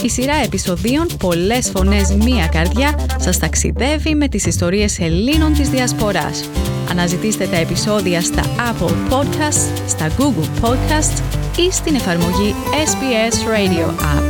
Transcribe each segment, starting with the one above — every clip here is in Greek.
Η σειρά επεισοδίων «Πολλές φωνές, μία καρδιά» σας ταξιδεύει με τις ιστορίες Ελλήνων της Διασποράς. Αναζητήστε τα επεισόδια στα Apple Podcasts, στα Google Podcasts ή στην εφαρμογή SBS Radio App.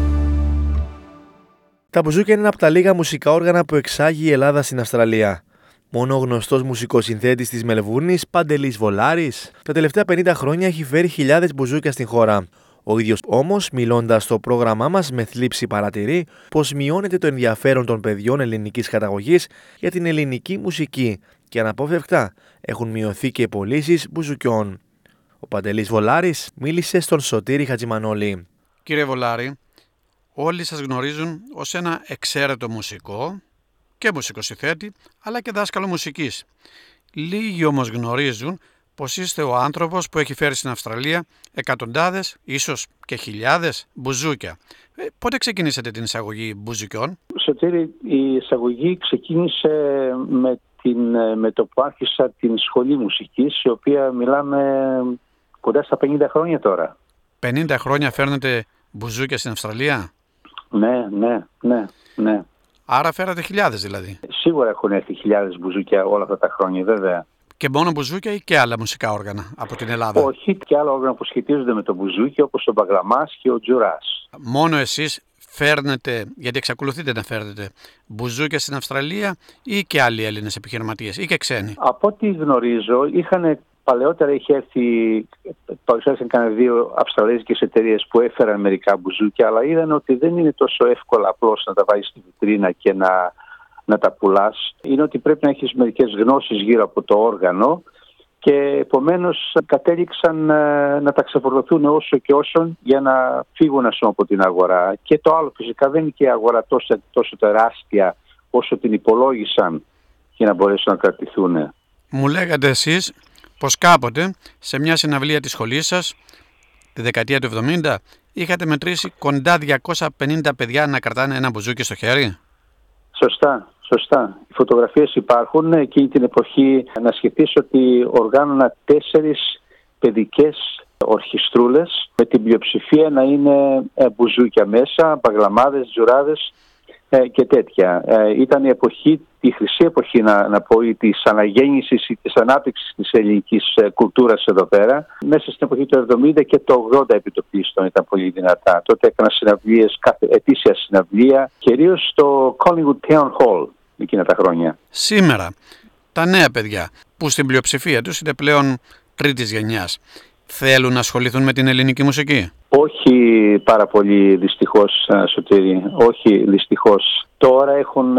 Τα μπουζούκια είναι ένα από τα λίγα μουσικά όργανα που εξάγει η Ελλάδα στην Αυστραλία. Μόνο ο γνωστός μουσικοσυνθέτης της Μελβούρνης, Παντελής Βολάρης, τα τελευταία 50 χρόνια έχει φέρει χιλιάδες μπουζούκια στην χώρα. Ο ίδιος όμως, μιλώντας στο πρόγραμμά μας, με θλίψη παρατηρεί πως μειώνεται το ενδιαφέρον των παιδιών ελληνικής καταγωγής για την ελληνική μουσική και αναπόφευκτα έχουν μειωθεί και οι πωλήσεις μπουζουκιών. Ο Παντελής Βολάρης μίλησε στον Σωτήρη Χατζημανόλη. Κύριε Βολάρη, όλοι σας γνωρίζουν ως ένα εξαίρετο μουσικό και μουσικοσυνθέτη, αλλά και δάσκαλο μουσικής. Λίγοι όμως γνωρίζουν πως είστε ο άνθρωπος που έχει φέρει στην Αυστραλία εκατοντάδες, ίσως και χιλιάδες μπουζούκια. Πότε ξεκινήσατε την εισαγωγή μπουζουκιών? Σωτήρη, η εισαγωγή ξεκίνησε με το που άρχισα την σχολή μουσικής, η οποία μιλάμε κοντά στα 50 χρόνια τώρα. 50 χρόνια φέρνετε μπουζούκια στην Αυστραλία? Ναι. Άρα φέρατε χιλιάδες δηλαδή? Σίγουρα έχουν έρθει χιλιάδες μπουζούκια όλα αυτά τα χρόνια, βέβαια. Και μόνο μπουζούκια ή και άλλα μουσικά όργανα από την Ελλάδα? Όχι, και άλλα όργανα που σχετίζονται με το μπουζούκι, όπως ο μπαγλαμάς και ο τζουράς. Μόνο εσείς φέρνετε, γιατί εξακολουθείτε να φέρνετε μπουζούκια στην Αυστραλία, ή και άλλοι Έλληνες επιχειρηματίες ή και ξένοι? Από ό,τι γνωρίζω, παλαιότερα είχε έρθει, παρουσιάσαν κανένα 2 αυστραλέζικες εταιρείες που έφεραν μερικά μπουζούκια, αλλά είδαν ότι δεν είναι τόσο εύκολα απλώς να τα βάλεις στη βιτρίνα και να τα πουλάς. Είναι ότι πρέπει να έχεις μερικές γνώσεις γύρω από το όργανο και επομένως κατέληξαν να τα ξεφορτωθούν όσο και όσον για να φύγουν από την αγορά. Και το άλλο, φυσικά δεν είναι και η αγορά τόσο τεράστια όσο την υπολόγισαν για να μπορέσουν να κρατηθούν. Μου λέγατε εσείς πως κάποτε σε μια συναυλία της σχολής σας, τη δεκαετία του 70, είχατε μετρήσει κοντά 250 παιδιά να κρατάνε ένα μπουζούκι στο χέρι. Σωστά. Οι φωτογραφίες υπάρχουν. Εκείνη την εποχή να σκεφτείς ότι οργάνωνα 4 παιδικές ορχιστρούλες, με την πλειοψηφία να είναι μπουζούκια μέσα, μπαγλαμάδες, τζουράδες και τέτοια. Ήταν η χρυσή εποχή, να πω, της αναγέννησης ή της ανάπτυξης της ελληνικής κουλτούρας εδώ πέρα. Μέσα στην εποχή του 70 και το 80 επιτοπλίστων ήταν πολύ δυνατά. Τότε έκανα συναυλίες, ετήσια συναυλία, κυρίως στο Collingwood Town Hall εκείνα τα χρόνια. Σήμερα τα νέα παιδιά, που στην πλειοψηφία τους είναι πλέον τρίτης γενιάς, θέλουν να ασχοληθούν με την ελληνική μουσική? Όχι πάρα πολύ, δυστυχώς, Σωτήρη. Όχι, δυστυχώς. Τώρα έχουν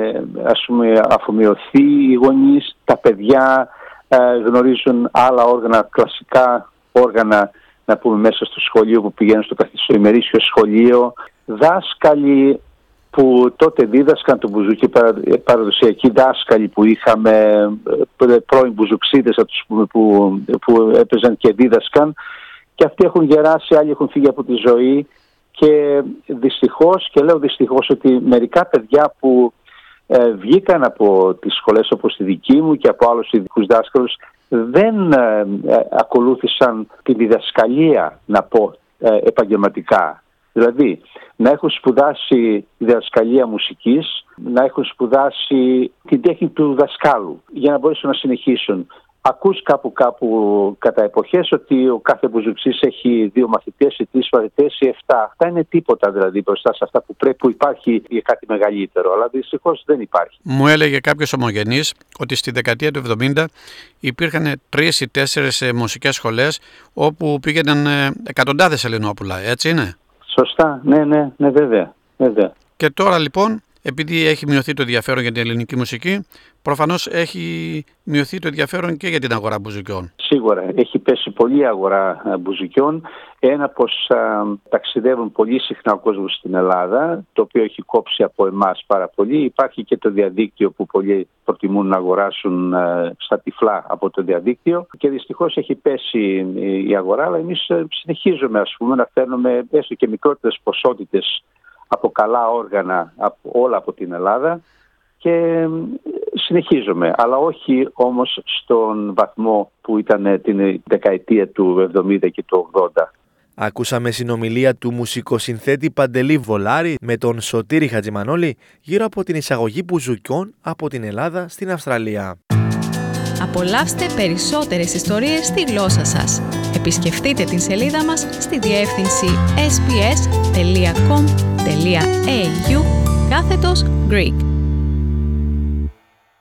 αφομοιωθεί οι γονείς, τα παιδιά γνωρίζουν άλλα όργανα, κλασικά όργανα, να πούμε, μέσα στο σχολείο που πηγαίνουν στο ημερήσιο σχολείο. Δάσκαλοι που τότε δίδασκαν το μπουζούκι, παραδοσιακοί δάσκαλοι που είχαμε, πρώην μπουζουξίδες που έπαιζαν και δίδασκαν, και αυτοί έχουν γεράσει, άλλοι έχουν φύγει από τη ζωή, και δυστυχώς, και λέω δυστυχώς, ότι μερικά παιδιά που βγήκαν από τις σχολές όπως τη δική μου και από άλλους ειδικούς δάσκαλους δεν ακολούθησαν τη διδασκαλία, να πω, επαγγελματικά. Δηλαδή, να έχουν σπουδάσει διδασκαλία μουσικής, να έχουν σπουδάσει την τέχνη του δασκάλου για να μπορέσουν να συνεχίσουν. Ακούς κάπου κατά εποχές ότι ο κάθε μπουζουξής έχει 2 μαθητές ή 3 μαθητές ή 7. Αυτά είναι τίποτα δηλαδή μπροστά σε αυτά που υπάρχει για κάτι μεγαλύτερο, αλλά δυστυχώς δεν υπάρχει. Μου έλεγε κάποιος ομογενής ότι στη δεκαετία του 70 υπήρχαν 3 ή 4 μουσικές σχολές όπου πήγαιναν εκατοντάδες Ελληνόπουλα, έτσι είναι? Σωστά, ναι, βέβαια. Και τώρα λοιπόν, επειδή έχει μειωθεί το ενδιαφέρον για την ελληνική μουσική, προφανώς έχει μειωθεί το ενδιαφέρον και για την αγορά μπουζουκιών. Σίγουρα έχει πέσει πολύ η αγορά μπουζουκιών. Ένα, πως ταξιδεύουν πολύ συχνά ο κόσμος στην Ελλάδα, το οποίο έχει κόψει από εμάς πάρα πολύ. Υπάρχει και το διαδίκτυο που πολλοί προτιμούν να αγοράσουν στα τυφλά από το διαδίκτυο, και δυστυχώς έχει πέσει η αγορά, αλλά εμείς συνεχίζουμε, να φέρνουμε έστω και μικρότερες ποσότητες από καλά όργανα όλα από την Ελλάδα, και συνεχίζουμε, αλλά όχι όμως στον βαθμό που ήταν την δεκαετία του 70 και του 80. Ακούσαμε συνομιλία του μουσικοσυνθέτη Παντελή Βολάρη με τον Σωτήρη Χατζημανόλη γύρω από την εισαγωγή μπουζουκιών από την Ελλάδα στην Αυστραλία. Απολαύστε περισσότερες ιστορίες στη γλώσσα σας. Επισκεφτείτε την σελίδα μας στη διεύθυνση sbs.com.au/Greek.